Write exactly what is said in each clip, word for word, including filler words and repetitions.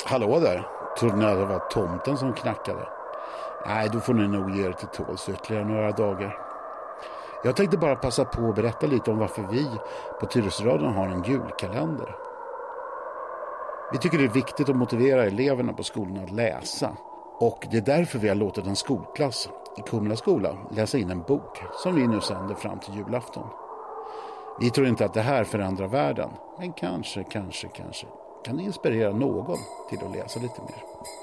Hallå där, trodde ni att det var tomten som knackade? Nej, då får ni nog ge er till tåls ytterligare några dagar. Jag tänkte bara passa på att berätta lite om varför vi på Tyresöradion har en julkalender. Vi tycker det är viktigt att motivera eleverna på skolorna att läsa. Och det är därför vi har låtit en skolklass i Kumla skola läsa in en bok som vi nu sänder fram till julafton. Vi tror inte att det här förändrar världen, men kanske, kanske, kanske kan det inspirera någon till att läsa lite mer.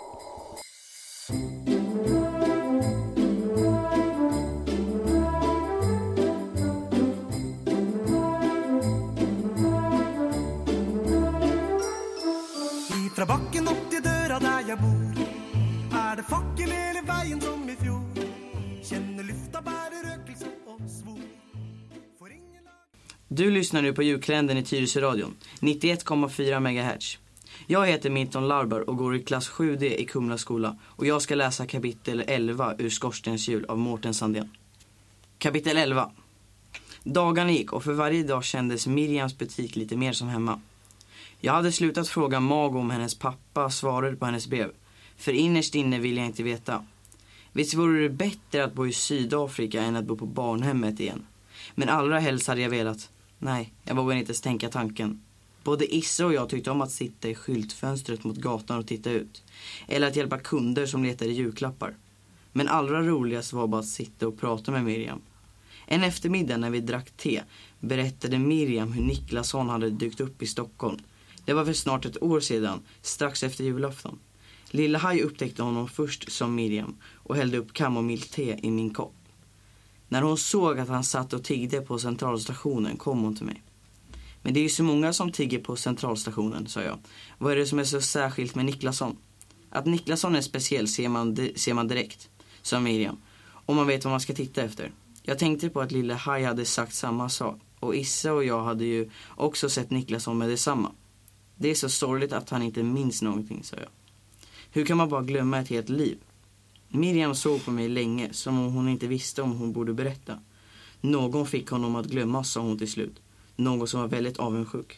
Ifra backen upp till dörra där jag bor är det facken hela vägen som i fjol. Känner lyfta bär rökelse och svor. Får ingen lag... Du lyssnar nu på julkalendern i Tyresöradion, nittioett komma fyra megahertz. Jag heter Milton Larber och går i klass sju D i Kumla skola. Och jag ska läsa kapitel elva ur Skorstens jul av Mårten Sandén. Kapitel elva. Dagarna gick och för varje dag kändes Miriams butik lite mer som hemma. Jag hade slutat fråga Mag om hennes pappa svarade på hennes brev. För innerst inne vill jag inte veta. Visst vore det bättre att bo i Sydafrika än att bo på barnhemmet igen. Men allra helst hade jag velat. Nej, jag vågar inte ens tänka tanken. Både Issa och jag tyckte om att sitta i skyltfönstret mot gatan och titta ut. Eller att hjälpa kunder som letade julklappar. Men allra roligast var bara att sitta och prata med Miriam. En eftermiddag när vi drack te berättade Miriam hur Niklasson hade dykt upp i Stockholm. Det var för snart ett år sedan, strax efter julafton. Lilla Haj upptäckte honom först som Miriam och hällde upp kamomillte i min kopp. När hon såg att han satt och tiggde på centralstationen kom hon till mig. Men det är ju så många som tigger på centralstationen, sa jag. Vad är det som är så särskilt med Niklasson? Att Niklasson är speciell ser man, ser man direkt, sa Miriam. Om man vet vad man ska titta efter. Jag tänkte på att Lilla Haj hade sagt samma sak. Och Issa och jag hade ju också sett Niklasson med detsamma. Det är så sorgligt att han inte minns någonting, sa jag. Hur kan man bara glömma ett helt liv? Miriam såg på mig länge som om hon inte visste om hon borde berätta. Någon fick honom att glömma, sa hon till slut. Någon som var väldigt avundsjuk.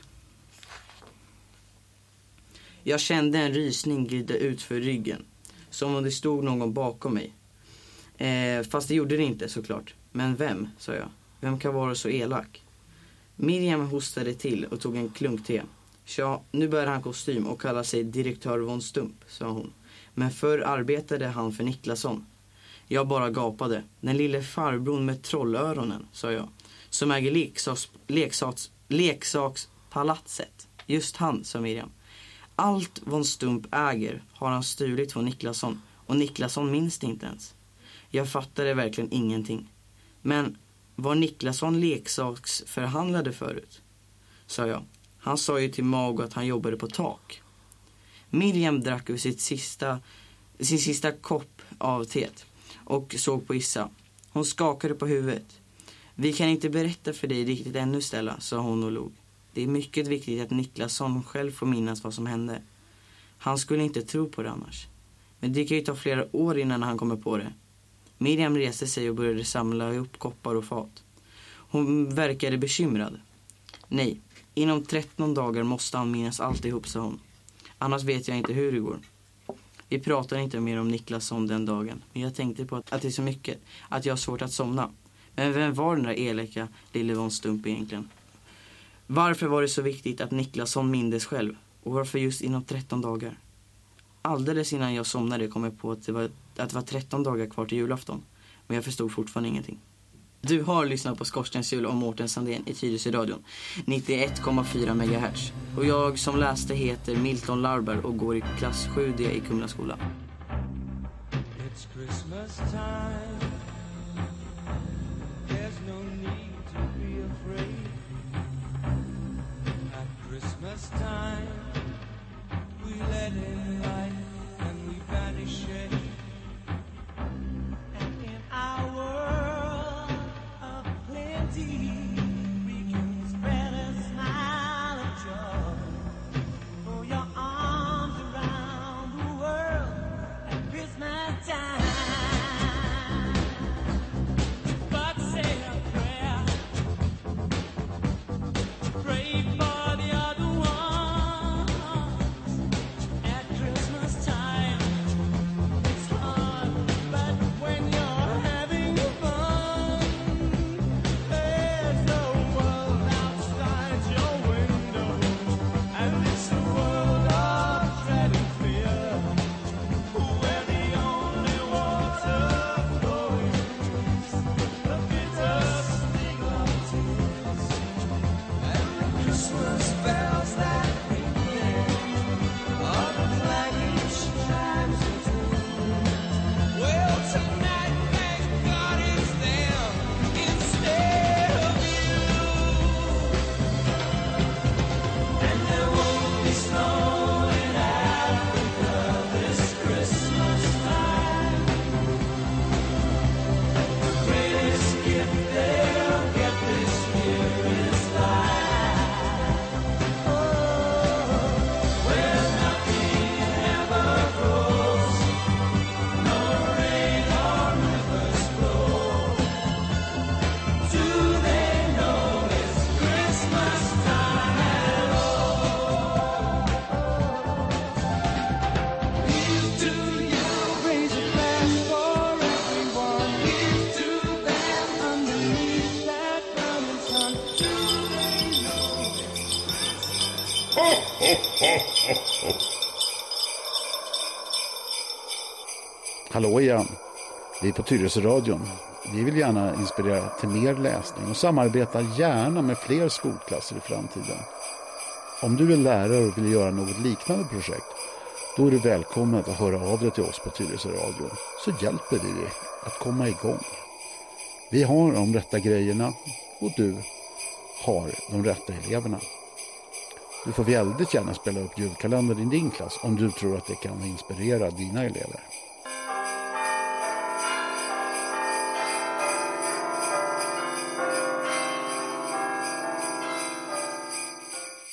Jag kände en rysning glida ut för ryggen. Som om det stod någon bakom mig. Eh, fast det gjorde det inte såklart. Men vem, sa jag. Vem kan vara så elak? Miriam hostade till och tog en klunk te. Ja, nu bär han kostym och kallar sig direktör von Stump, sa hon. Men förr arbetade han för Niklasson. Jag bara gapade. Den lille farbron med trollöronen, sa jag. Som äger leksaks, leksaks, leksakspalatset. Just han, sa Miriam. Allt von Stump äger har han stulit från Niklasson. Och Niklasson minns det inte ens. Jag fattade verkligen ingenting. Men var Niklasson leksaksförhandlade förut? Sa jag. Han sa ju till Mag att han jobbade på tak. Miriam drack ur sitt sista, sin sista kopp av teet och såg på Issa. Hon skakade på huvudet. Vi kan inte berätta för dig riktigt ännu, Stella, sa hon och log. Det är mycket viktigt att Niklasson själv får minnas vad som hände. Han skulle inte tro på det annars. Men det kan ju ta flera år innan han kommer på det. Miriam reste sig och började samla ihop koppar och fat. Hon verkade bekymrad. Nej, inom tretton dagar måste han minnas alltihop, sa hon. Annars vet jag inte hur det går. Vi pratade inte mer om Niklasson den dagen. Men jag tänkte på att, att det är så mycket. Att jag har svårt att somna. Men vem var den där elaka lille von Stump egentligen? Varför var det så viktigt att Niklasson mindes själv? Och varför just inom tretton dagar? Alldeles innan jag somnade kom jag på att det var, att det var tretton dagar kvar till julafton. Men jag förstod fortfarande ingenting. Du har lyssnat på Skorstens jul om Mårten Sandén i Tyresöradion, nittioett komma fyra megahertz. Och jag som läste heter Milton Larber och går i klass sju D i Kumla skola. It's Christmas time. There's no need to be afraid. At Christmas time we let in light and we banish it. And in our world of plenty we can spread a smile of joy. Throw your arms around the world at Christmas time. But say a prayer. Pray for the other ones at Christmas. Hallå igen. Vi är på Tyresöradion. Vi vill gärna inspirera till mer läsning och samarbeta gärna med fler skolklasser i framtiden. Om du är lärare och vill göra något liknande projekt, då är du välkommen att höra av dig till oss på Tyresöradion, så hjälper vi dig att komma igång. Vi har de rätta grejerna och du har de rätta eleverna. Du får väldigt gärna spela upp julkalendern i din klass om du tror att det kan inspirera dina elever.